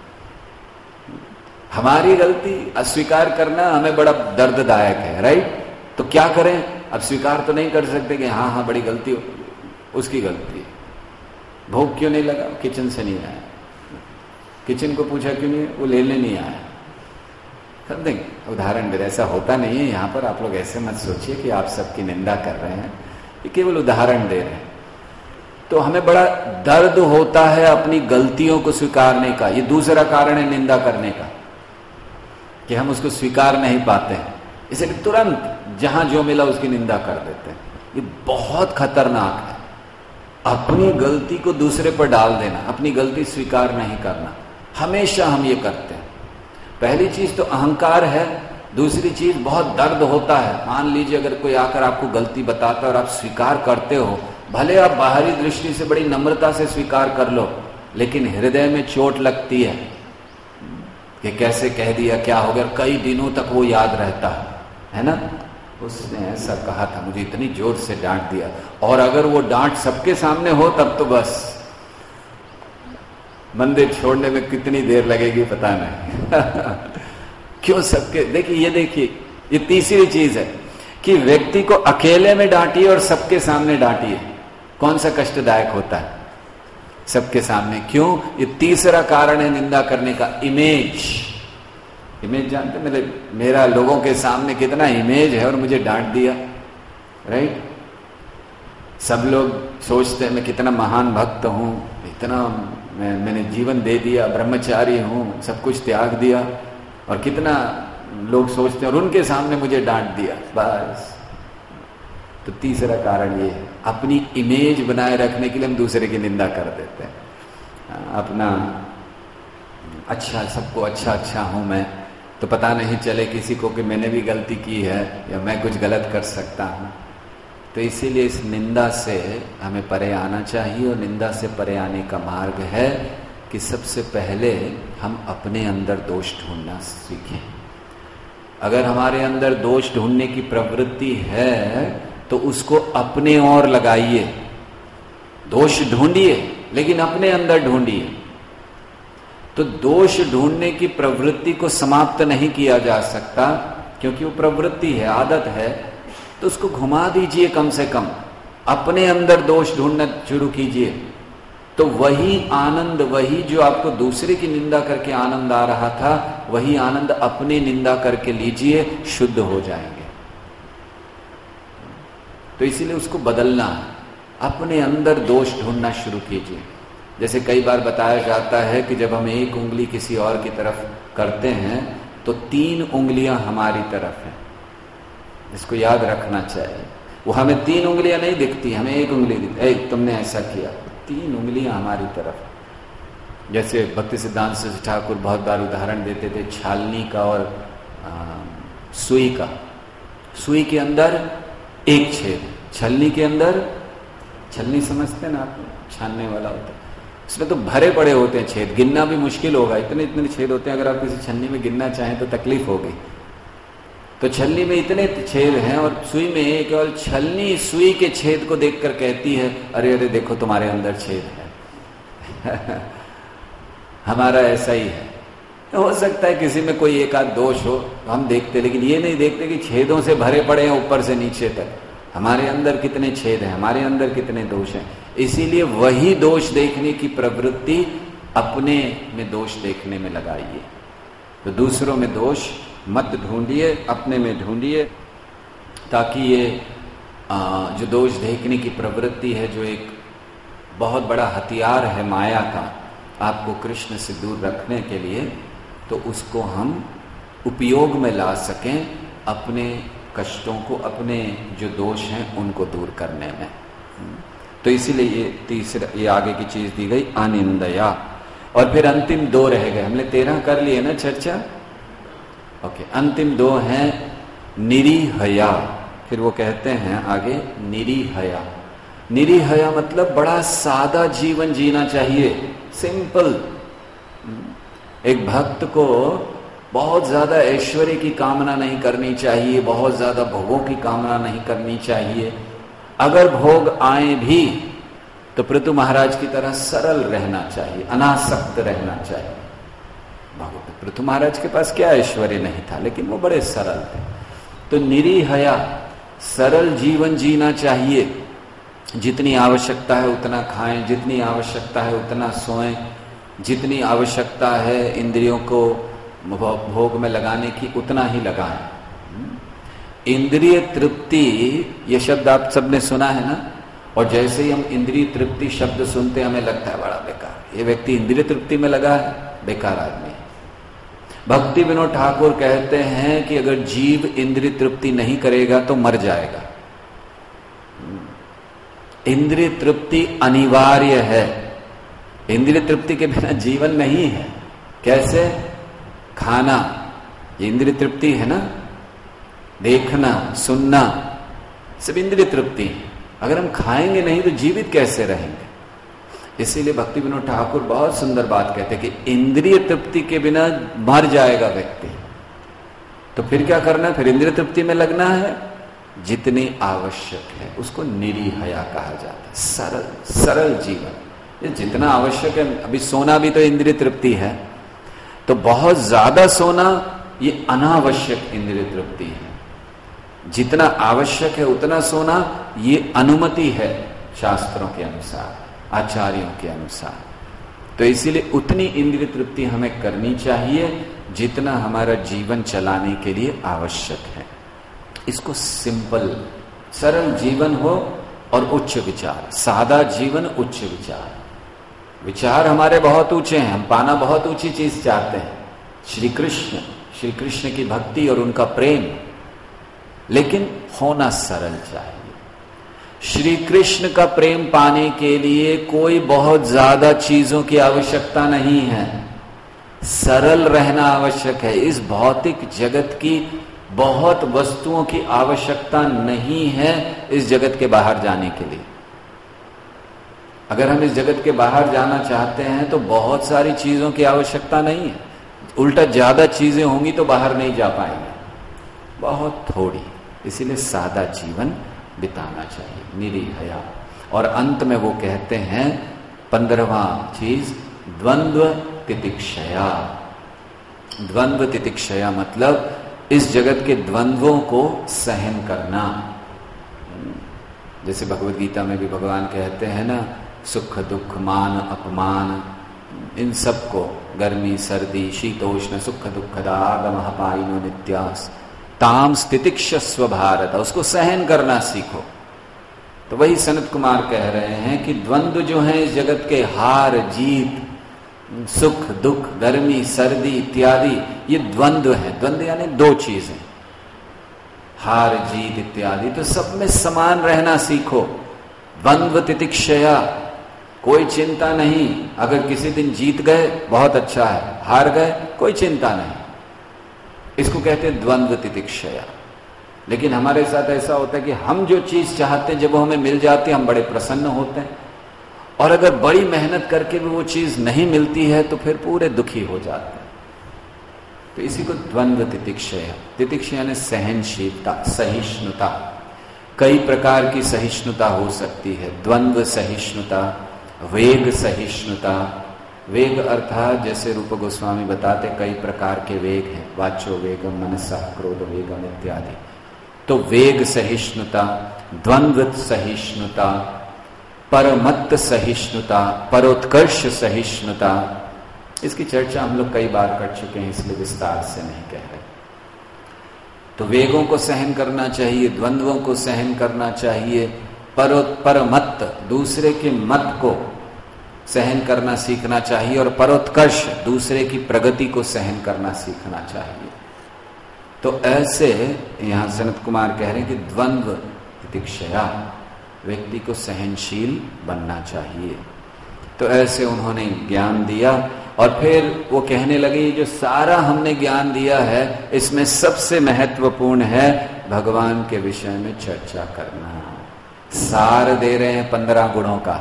हमारी गलती अस्वीकार करना हमें बड़ा दर्ददायक है, राइट? तो क्या करें? अब स्वीकार तो नहीं कर सकते कि हाँ बड़ी गलती, उसकी गलती। भूख क्यों नहीं लगा? किचन से नहीं आया। किचन को पूछा क्यों नहीं? वो लेने नहीं आया। समथिंग उदाहरण दे, ऐसा होता नहीं है यहाँ पर, आप लोग ऐसे मत सोचिए कि आप सबकी निंदा कर रहे हैं, ये केवल उदाहरण दे रहे हैं। तो हमें बड़ा दर्द होता है अपनी गलतियों को स्वीकारने का। ये दूसरा कारण है निंदा करने का, कि हम उसको स्वीकार नहीं पाते हैं, इसलिए तुरंत जहां जो मिला उसकी निंदा कर देते हैं। ये बहुत खतरनाक है, अपनी गलती को दूसरे पर डाल देना, अपनी गलती स्वीकार नहीं करना। हमेशा हम ये करते हैं। पहली चीज तो अहंकार है, दूसरी चीज बहुत दर्द होता है। मान लीजिए अगर कोई आकर आपको गलती बताता है और आप स्वीकार करते हो, भले आप बाहरी दृष्टि से बड़ी नम्रता से स्वीकार कर लो, लेकिन हृदय में चोट लगती है कि कैसे कह दिया, क्या हो गया, कई दिनों तक वो याद रहता है ना? उसने ऐसा कहा था, मुझे इतनी जोर से डांट दिया। और अगर वो डांट सबके सामने हो तब तो बस मंदिर छोड़ने में कितनी देर लगेगी पता नहीं। क्यों सबके? देखिए ये तीसरी चीज है कि व्यक्ति को अकेले में डांटिए और सबके सामने डांटिए, कौन सा कष्टदायक होता है? सबके सामने। क्यों? ये तीसरा कारण है निंदा करने का, इमेज। इमेज जानते, मेरा लोगों के सामने कितना इमेज है और मुझे डांट दिया, राइट? सब लोग सोचते हैं मैं कितना महान भक्त हूं, इतना मैंने जीवन दे दिया, ब्रह्मचारी हूं, सब कुछ त्याग दिया, और कितना लोग सोचते हैं, और उनके सामने मुझे डांट दिया, बस। तो तीसरा कारण ये है, अपनी इमेज बनाए रखने के लिए हम दूसरे की निंदा कर देते हैं। अपना अच्छा, सबको अच्छा हूं मैं, तो पता नहीं चले किसी को कि मैंने भी गलती की है या मैं कुछ गलत कर सकता हूं। तो इसीलिए इस निंदा से हमें परे आना चाहिए। और निंदा से परे आने का मार्ग है कि सबसे पहले हम अपने अंदर दोष ढूंढना सीखें। अगर हमारे अंदर दोष ढूंढने की प्रवृत्ति है तो उसको अपने ओर लगाइए। दोष ढूंढिए लेकिन अपने अंदर ढूंढिए। तो दोष ढूंढने की प्रवृत्ति को समाप्त नहीं किया जा सकता, क्योंकि वो प्रवृत्ति है, आदत है। तो उसको घुमा दीजिए, कम से कम अपने अंदर दोष ढूंढना शुरू कीजिए। तो वही आनंद, वही जो आपको दूसरे की निंदा करके आनंद आ रहा था, वही आनंद अपनी निंदा करके लीजिए, शुद्ध हो जाएंगे। तो इसीलिए उसको बदलना है, अपने अंदर दोष ढूंढना शुरू कीजिए। जैसे कई बार बताया जाता है कि जब हम एक उंगली किसी और की तरफ करते हैं तो 3 उंगलियां हमारी तरफ हैं। इसको याद रखना चाहिए। वो हमें 3 उंगलियां नहीं दिखती, हमें एक उंगली दिखती, तुमने ऐसा किया, 3 उंगलियां हमारी तरफ। जैसे भक्ति सिद्धांत सरस्वती ठाकुर बहुत बार उदाहरण देते थे छालनी का और सुई का। सुई के अंदर एक छेद, छलनी के अंदर, छलनी समझते ना आप, छानने वाला होता है, उसमें तो भरे पड़े होते हैं छेद, गिनना भी मुश्किल होगा, इतने इतने छेद होते हैं। अगर आप किसी छलनी में गिनना चाहें तो तकलीफ होगी। तो छलनी में इतने छेद हैं और सुई में केवल छलनी सुई के छेद को देखकर कहती है, अरे अरे देखो तुम्हारे अंदर छेद है। हमारा ऐसा ही है। हो सकता है किसी में कोई एक आध दोष हो, हम देखते, लेकिन ये नहीं देखते कि छेदों से भरे पड़े हैं ऊपर से नीचे तक। हमारे अंदर कितने छेद हैं, हमारे अंदर कितने दोष हैं। इसीलिए वही दोष देखने की प्रवृत्ति अपने में दोष देखने में लगाइए। तो दूसरों में दोष मत ढूंढिए, अपने में ढूंढिए, ताकि ये जो दोष देखने की प्रवृत्ति है, जो एक बहुत बड़ा हथियार है माया का आपको कृष्ण से दूर रखने के लिए, तो उसको हम उपयोग में ला सकें अपने कष्टों को, अपने जो दोष हैं उनको दूर करने में। तो इसीलिए ये तीसरा, ये आगे की चीज दी गई अनिंदया। और फिर अंतिम 2 रह गए, हमने 13 कर लिए ना चर्चा। ओके, अंतिम 2 हैं निरीहया। फिर वो कहते हैं आगे निरीहया। निरीहया मतलब बड़ा सादा जीवन जीना चाहिए, सिंपल। एक भक्त को बहुत ज्यादा ऐश्वर्य की कामना नहीं करनी चाहिए, बहुत ज्यादा भोगों की कामना नहीं करनी चाहिए। अगर भोग आए भी तो पृथु महाराज की तरह सरल रहना चाहिए, अनासक्त रहना चाहिए। पृथु महाराज के पास क्या ऐश्वर्य नहीं था, लेकिन वो बड़े सरल थे। तो निरीहया, सरल जीवन जीना चाहिए। जितनी आवश्यकता है उतना खाएं, जितनी आवश्यकता है उतना सोएं, जितनी आवश्यकता है इंद्रियों को भोग में लगाने की उतना ही लगाएं। इंद्रिय तृप्ति, ये शब्द आप सबने सुना है ना। और जैसे ही हम इंद्रिय तृप्ति शब्द सुनते हैं हमें लगता है बड़ा बेकार, ये व्यक्ति इंद्रिय तृप्ति में लगा है, बेकार आदमी। भक्ति विनोद ठाकुर कहते हैं कि अगर जीव इंद्रिय तृप्ति नहीं करेगा तो मर जाएगा। इंद्रिय तृप्ति अनिवार्य है, इंद्रिय तृप्ति के बिना जीवन नहीं है। कैसे? खाना, ये इंद्रिय तृप्ति है ना, देखना, सुनना, सब इंद्रिय तृप्ति। अगर हम खाएंगे नहीं तो जीवित कैसे रहेंगे? इसीलिए भक्ति विनोद ठाकुर बहुत सुंदर बात कहते हैं कि इंद्रिय तृप्ति के बिना मर जाएगा व्यक्ति। तो फिर क्या करना है? फिर इंद्रिय तृप्ति में लगना है, जितनी आवश्यक है उसको निरीहया कहा जाता है। सरल सरल जीवन, ये जितना आवश्यक है। अभी सोना भी तो इंद्रिय तृप्ति है, तो बहुत ज्यादा सोना ये अनावश्यक इंद्रिय तृप्ति है। जितना आवश्यक है उतना सोना ये अनुमति है शास्त्रों के अनुसार, आचार्यों के अनुसार। तो इसीलिए उतनी इंद्रिय तृप्ति हमें करनी चाहिए जितना हमारा जीवन चलाने के लिए आवश्यक है। इसको सिंपल सरल जीवन हो और उच्च विचार, सादा जीवन उच्च विचार। विचार हमारे बहुत ऊंचे हैं, हम पाना बहुत ऊंची चीज चाहते हैं, श्री कृष्ण की भक्ति और उनका प्रेम, लेकिन होना सरल चाहिए। श्री कृष्ण का प्रेम पाने के लिए कोई बहुत ज्यादा चीजों की आवश्यकता नहीं है, सरल रहना आवश्यक है। इस भौतिक जगत की बहुत वस्तुओं की आवश्यकता नहीं है इस जगत के बाहर जाने के लिए। अगर हम इस जगत के बाहर जाना चाहते हैं तो बहुत सारी चीजों की आवश्यकता नहीं है, उल्टा ज्यादा चीजें होंगी तो बाहर नहीं जा पाएंगे, बहुत थोड़ी। इसीलिए सादा जीवन बिताना चाहिए, निरीहया। और अंत में वो कहते हैं 15वां चीज, द्वंद्व तितिक्षया। द्वंद्व तितिक्षया मतलब इस जगत के द्वंद्वों को सहन करना। जैसे भगवद गीता में भी भगवान कहते हैं ना, सुख दुख मान अपमान, इन सबको, गर्मी सर्दी शीतोष्ण सुख दुखदा आगम पाइनो नित्यास ताम स्थितिक्षस्व भारत, उसको सहन करना सीखो। तो वही सनत कुमार कह रहे हैं कि द्वंद्व जो है इस जगत के, हार जीत, सुख दुख, गर्मी सर्दी इत्यादि, ये द्वंद्व है। द्वंद्व यानी दो चीजें, हार जीत इत्यादि, तो सब में समान रहना सीखो। द्वंद्व तितिक्षया, कोई चिंता नहीं। अगर किसी दिन जीत गए बहुत अच्छा है, हार गए कोई चिंता नहीं, इसको कहते हैं द्वंद्व तितिक्षया। लेकिन हमारे साथ ऐसा होता है कि हम जो चीज चाहते हैं जब वो हमें मिल जाती है हम बड़े प्रसन्न होते हैं, और अगर बड़ी मेहनत करके भी वो चीज नहीं मिलती है तो फिर पूरे दुखी हो जाते हैं। तो इसी को द्वंद्व तितिक्षया, तितिक्षया यानी सहनशीलता, सहिष्णुता। कई प्रकार की सहिष्णुता हो सकती है, द्वंद्व सहिष्णुता, वेग सहिष्णुता। वेग अर्थात जैसे रूप गोस्वामी बताते कई प्रकार के वेग हैं, वाचो वेगम मनसा क्रोध वेगम इत्यादि। तो वेग सहिष्णुता, द्वंद्व सहिष्णुता, परमत्त सहिष्णुता, परोत्कर्ष सहिष्णुता, इसकी चर्चा हम लोग कई बार कर चुके हैं, इसलिए विस्तार से नहीं कह रहे। तो वेगों को सहन करना चाहिए, द्वंद्वों को सहन करना चाहिए, परमत्त, दूसरे के मत को सहन करना सीखना चाहिए, और परोत्कर्ष, दूसरे की प्रगति को सहन करना सीखना चाहिए। तो ऐसे यहां सनत कुमार कह रहे हैं कि द्वंद्व तितिक्षया, व्यक्ति को सहनशील बनना चाहिए। तो ऐसे उन्होंने ज्ञान दिया, और फिर वो कहने लगे जो सारा हमने ज्ञान दिया है इसमें सबसे महत्वपूर्ण है भगवान के विषय में चर्चा करना। सार दे रहे हैं 15 गुणों का,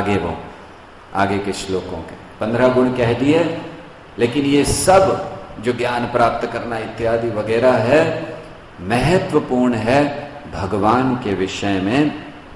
आगे के श्लोकों के 15 गुण कह दिए, लेकिन ये सब जो ज्ञान प्राप्त करना इत्यादि वगैरह है, महत्वपूर्ण है भगवान के विषय में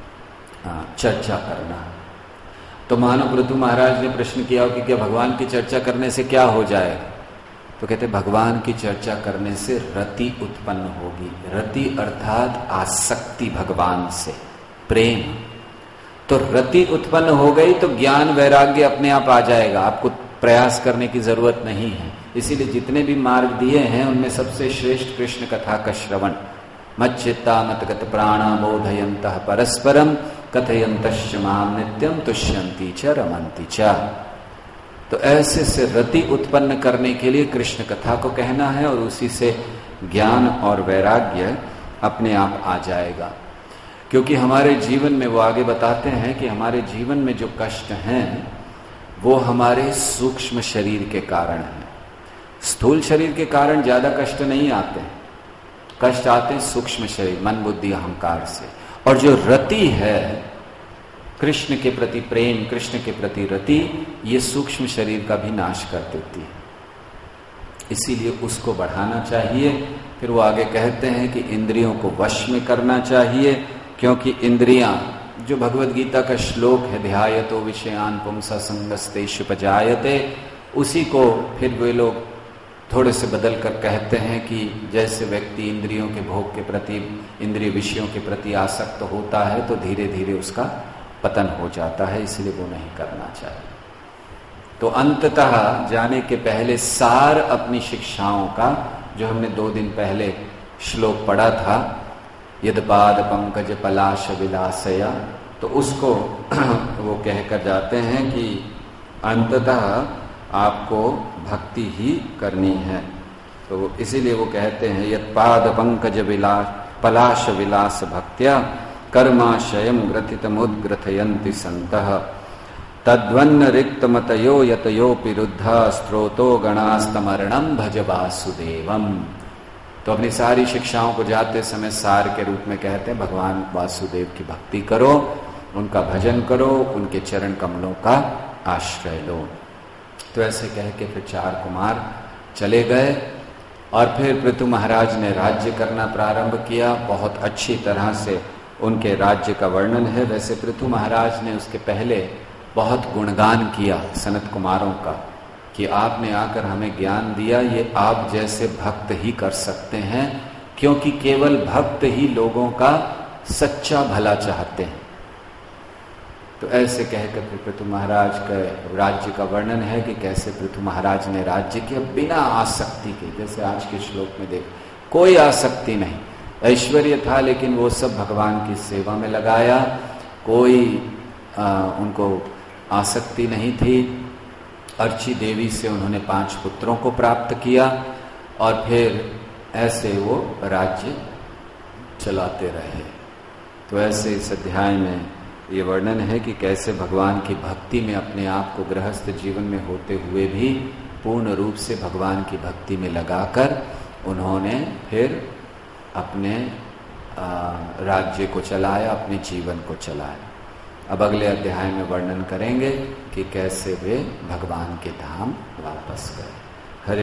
चर्चा करना। तो मानो पृथु महाराज ने प्रश्न किया कि क्या भगवान की चर्चा करने से क्या हो जाएगा? तो कहते भगवान की चर्चा करने से रति उत्पन्न होगी। रति अर्थात आसक्ति भगवान से, प्रेम। तो रति उत्पन्न हो गई तो ज्ञान वैराग्य अपने आप आ जाएगा, आपको प्रयास करने की जरूरत नहीं है। इसीलिए जितने भी मार्ग दिए हैं उनमें सबसे श्रेष्ठ कृष्ण कथा का श्रवण। मच्चित्ता मतगत प्राणा बोधयन्तः परस्परम कथयन्तश्च माम नित्यम तुष्यन्ति च रमन्ति च। तो ऐसे से रति उत्पन्न करने के लिए कृष्ण कथा को कहना है, और उसी से ज्ञान और वैराग्य अपने आप आ जाएगा। क्योंकि हमारे जीवन में, वो आगे बताते हैं कि हमारे जीवन में जो कष्ट हैं वो हमारे सूक्ष्म शरीर के कारण है। स्थूल शरीर के कारण ज्यादा कष्ट नहीं आते, कष्ट आते हैं सूक्ष्म शरीर, मन बुद्धि अहंकार से। और जो रति है, कृष्ण के प्रति प्रेम, कृष्ण के प्रति रति, ये सूक्ष्म शरीर का भी नाश कर देती है, इसीलिए उसको बढ़ाना चाहिए। फिर वो आगे कहते हैं कि इंद्रियों को वश में करना चाहिए, क्योंकि इंद्रियां, जो भगवत गीता का श्लोक है, ध्यायतो विषयान पुंसा संगस्तेषुपजायते, उसी को फिर वे लोग थोड़े से बदल कर कहते हैं कि जैसे व्यक्ति इंद्रियों के भोग के प्रति, इंद्रिय विषयों के प्रति आसक्त होता है तो धीरे धीरे उसका पतन हो जाता है, इसलिए वो नहीं करना चाहिए। तो अंततः जाने के पहले सार अपनी शिक्षाओं का, जो हमने 2 दिन पहले श्लोक पढ़ा था, यदपाद पंकज पलाश विलासया, तो उसको वो कहकर जाते हैं कि अंततः आपको भक्ति ही करनी है। तो इसीलिए वो कहते हैं यदपाद पंकज विलास पलाश विलास भक्त्या कर्माशयम ग्रथितमुद्ग्रथयन्ति सन्तः तद्वन्न रिक्तमतयो यतयोपि रुद्धा स्त्रोतो गणास्तमरणम भज वासुदेवम। तो अपनी सारी शिक्षाओं को जाते समय सार के रूप में कहते हैं भगवान वासुदेव की भक्ति करो, उनका भजन करो, उनके चरण कमलों का आश्रय लो। तो ऐसे कह के फिर 4 कुमार चले गए, और फिर पृथु महाराज ने राज्य करना प्रारंभ किया। बहुत अच्छी तरह से उनके राज्य का वर्णन है। वैसे पृथु महाराज ने उसके पहले बहुत गुणगान किया सनत कुमारों का, कि आपने आकर हमें ज्ञान दिया, ये आप जैसे भक्त ही कर सकते हैं, क्योंकि केवल भक्त ही लोगों का सच्चा भला चाहते हैं। तो ऐसे कहकर फिर पृथु महाराज का राज्य का वर्णन है कि कैसे पृथु महाराज ने राज्य किया बिना आसक्ति के। जैसे आज के श्लोक में देख, कोई आसक्ति नहीं, ऐश्वर्य था लेकिन वो सब भगवान की सेवा में लगाया, कोई उनको आसक्ति नहीं थी। अर्ची देवी से उन्होंने 5 पुत्रों को प्राप्त किया और फिर ऐसे वो राज्य चलाते रहे। तो ऐसे इस अध्याय में ये वर्णन है कि कैसे भगवान की भक्ति में अपने आप को गृहस्थ जीवन में होते हुए भी पूर्ण रूप से भगवान की भक्ति में लगाकर उन्होंने फिर अपने राज्य को चलाया, अपने जीवन को चलाया। अब अगले अध्याय में वर्णन करेंगे कि कैसे वे भगवान के धाम वापस गए।